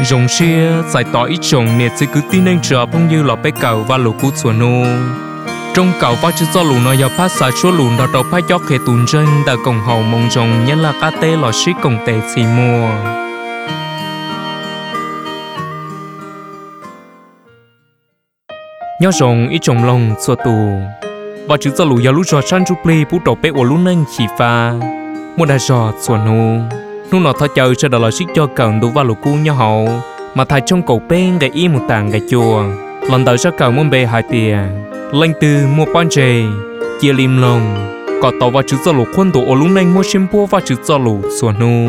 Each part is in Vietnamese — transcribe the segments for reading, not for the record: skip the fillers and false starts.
rồng xia giải tỏa ít trồng nè sẽ cứ tin anh chờ phong như lọ bé cầu và lũ cú chuột nô trong cầu và chữ do lũ nó giờ phát xả chúa lũ đó đầu phát gió khề tùn chân đã cổng hậu mong rồng nhất là cá tê lọ xí cổng tê xì mùa nhớ rồng ít trồng lông xua tù và chữ do lũ giờ lũ trò san chu pli bút đầu bé của lũ nâng chỉ pha một đại trò xuân nô lúc nào thọ chờ cho đó là xích cho cần đủ vào lũ cú nhớ hậu mà thay trong cổ bên gậy y một tảng gậy chùa lần đầu cho cần muốn bề hai tiền lên từ một ban chè chia lim lông có tàu và chữ do lũ quân tổ ở lũ nâng mua xiêm búa và chữ do lũ xuân nô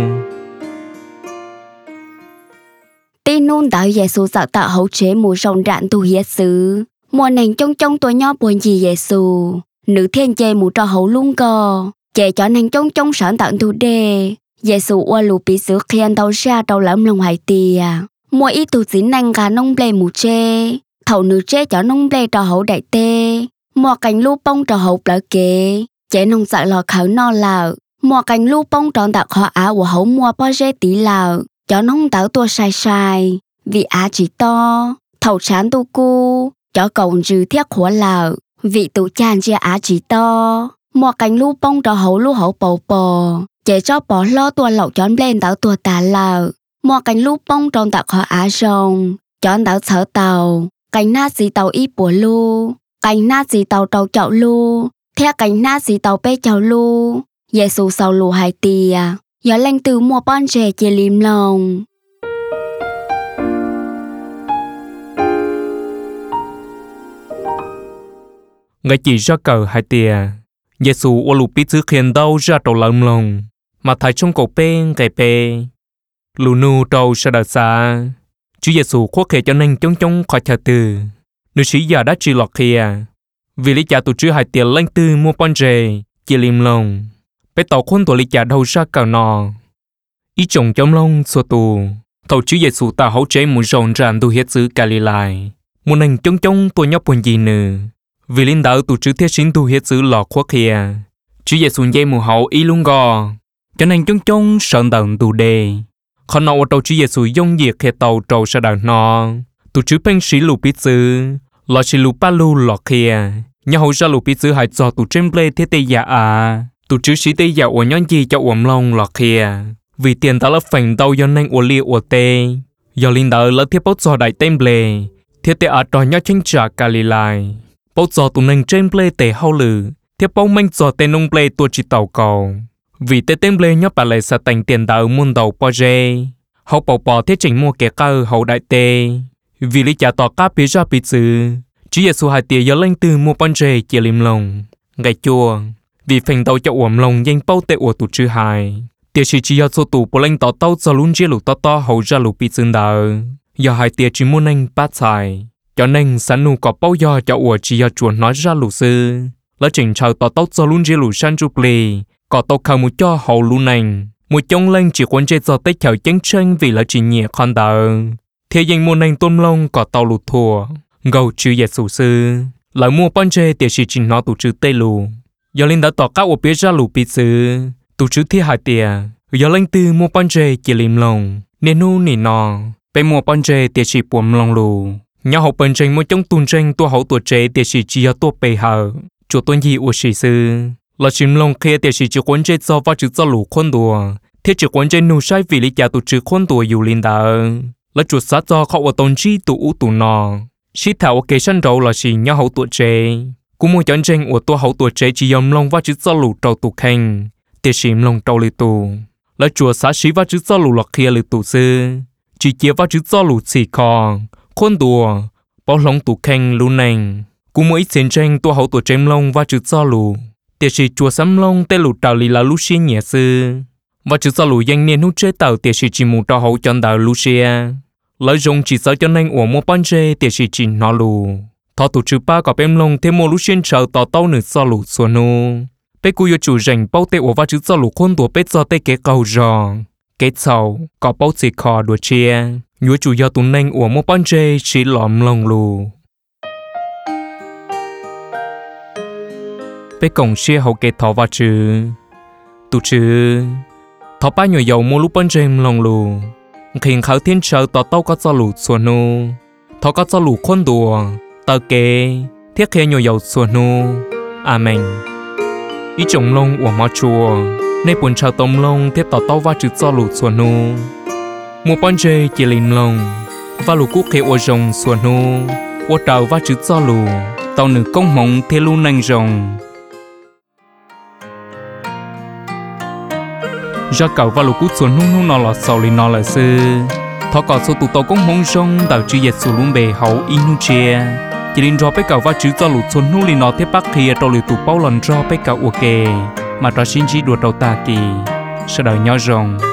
tin nôn đạo Giêsu tạo tạo hậu chế mù rồng rạn tu hiết xứ mùa nành trong tuổi nhỏ buồn gì Giêsu nữ thiên chê mù cho hậu luôn cò chè cho nành trong sản tạo tu đề Giêsu qua lù bị sửa khiên đầu ra đầu lắm lòng hải tìa mua ít tu dính nành gà nông ble mù chê thầu nữ chê cho nông ble cho hậu đại tê mua cành lu bông cho hậu lỡ kế chè nông sợ lò khảo no lợ mua cành lu bông tròn đặc họ á của hậu mua bao dê tí lợ cho nông tạo tua sai vì á chỉ to thầu chán tu cu cho cầu trừ thiết khóa lợ vị tụ chan chia á chỉ to mua cành lu bông cho hậu lu hậu bò chế cho bỏ lo tua lẩu chón lên tạo tua tà lợ mua cành lu bông tròn đặc họ á rồng chón tạo sở tàu cành na xì tàu ít bùa lu cành na xì tàu tàu chậu lu theo cành na xì tàu bê chậu lu Giêsu sau lu hai tìa giờ lên từ mua bon chè chia lim lòng ngày chỉ ra cờ hai tìa Giêsu ô lù biết chữ khiên đâu ra đầu lầm lòng mà thấy trong cổ bên gậy bê lù nu đầu sa đờ xa Chúa Giêsu khuất khề cho nên chống khỏi chờ từ nữ sĩ giờ đã chỉ lọt kia vì lý cha tụ chữ hai tìa lên từ mua bon chè chia lim lòng bé tàu khôn tuổi lý cha đầu ra cờ nọ ý chồng chống lông xua tù thầu Chúa Giêsu ta hậu chế một rồng ràn tu hiết xứ Galilee một nền chống tôi nhóc buồn gì nữa vì linh đạo tụ chữ thiết sinh tu hiết xứ lọ khuất kia Chúa Giêsu dây mù hậu ý luôn gò cho nên chống sơn đần tụ đề còn nào tàu Chúa Giêsu dông diệt khe tàu trầu sa đằng nọ tụ chữ binh sĩ lù biết xứ lọ chỉ lù ba lù lọ kia nhà hậu ra lù biết xứ hại cho tụ trên plei thiết tây giả à tụ chữ sĩ tây giả của nhón gì cho uổng long lọ kia vì tiền ta là phèn đâu do nên uổng lia uổng tê do linh đạo là thiết bốc cho đại tên ble thiết tê ở trò nhó tranh trả Galilee bốc cho tụ nên trên ble tê hậu lử thiết bốc minh cho tên nông ble tua chỉ tàu cầu vì tê tên ble nhó bà lại sa thành tiền đạo muôn đầu po dê hậu bỏ thiết chỉnh mua kẻ cơ hậu đại tê vì lý trả tỏ cá phía ra bị xử Chúa Giêsu hai tia do lên từ mua bon dê chia lim lòng ngày chua vì phèn đâu cho uổng lòng danh bao tê uổng tụ chữ hai tia chỉ do số tụ bộ lên tỏ tàu cho luôn chia lũ to hậu ra lũ bị dương đờ do hai tia chỉ muốn anh bắt xài cho nên sẵn nụ có bao giờ cho uổng chỉ do chuồn nói ra lũ sư lỡ chỉnh chờ tỏ tàu cho luôn chia lũ san chụp lì có tàu khâu một cho hậu lũ nành một trong lên chỉ quan chế cho tết chào chén tranh vì là chỉ nhẹ con đờ thế danh muốn anh tôm lông có tàu lũ thua gầu chữ Giêsu sư lại mua bon chê tia chỉ chỉnh nó tụ chữ tây lù do linh đã tỏ các ô biết ra lũ bị xử tụ chữ thi hai tia do linh từ mua bon chê chỉ lim lòng nên nu nỉ nọไปmua bon chê tia chỉ buồm lòng lù nhà hậu bên tranh mua trong tuần tranh tua hậu tua chê tia chỉ chia tua bề hở chủ tuần gì u sĩ sư là chim lòng kia tia chỉ quan chê cho và chữ cho lũ khôn đùa thế chỉ quan chê nu sai vì lý cha tụ chữ khôn đùa dù linh đã là chủ sát cho họ ở tôn chi tụ u tụ nọ sĩ thảo kế sân đầu là chỉ nhà hậu tua chê cú mua chọn tranh của tua hậu tua chê chỉ yếm lòng và chữ cho lũ trâu tụ khen tia chim lòng trâu lì tụ là chùa xã sĩ và chữ cho lũ lọt kia lì tụ sư chỉ chia và chữ cho lũ xì khò khôn đùa bao lòng tụ khen lũ nành cú mua ít tiền tranh tua hậu tua chém lòng và chữ cho lũ tia chỉ chùa sắm lòng tê lũ trào lì là lũ xì nhẹ sư và chữ cho lũ danh niên hút chế tàu tia chỉ mù trào hậu chọn tàu lũ xì lấy dùng chỉ sợ cho nên uổng mua ban chê tia chỉ nó lù thọ tụ chữ ba có bém lòng thêm mua lũ xuyên chờ tỏ tàu nửa cho lũ xuân nu bé cú yêu chủ rảnh bao tê ổ và chữ cho lũ khôn đùa bé cho tê kế cầu rò kế sầu có bao xì khò đùa chia nhúa chủ do tụ nên ổ mua ban chê chỉ lỏm lòng lù bé cổng xe hậu kế thọ và chữ tụ chữ thọ ba nhỏ dầu mua lũ ban chê lòng lù khiến khảo thiên sợ tỏ tao có cho lũ xuân nu thọ có cho lũ khuôn đùa tờ kế thiết khe nhiều dầu xuân nu amen ý trồng lông của mò chùa nay buồn chào tông lông tiếp tỏ tao va chữ cho lũ xuân nu một bọn chơi chỉ linh lông và lũ cúc khe ô rồng xuân nu ô trào va chữ cho lũ tao nữ công mộng thế lu nành rồng ra cầu và lục cút xuống nung nung nọ lọt sầu li nọ là sư thọ cọ số tụ tàu công mong rong đào chữ yết số lún bề hậu inu chia chỉ linh cho bé cầu và chữ cho lục xuống nung li nọ thế bắc kia trâu lì tụ bao lần cho bé cầu ok mà trò xin chỉ đuổi đầu ta kỳ sau đời nhỏ rồng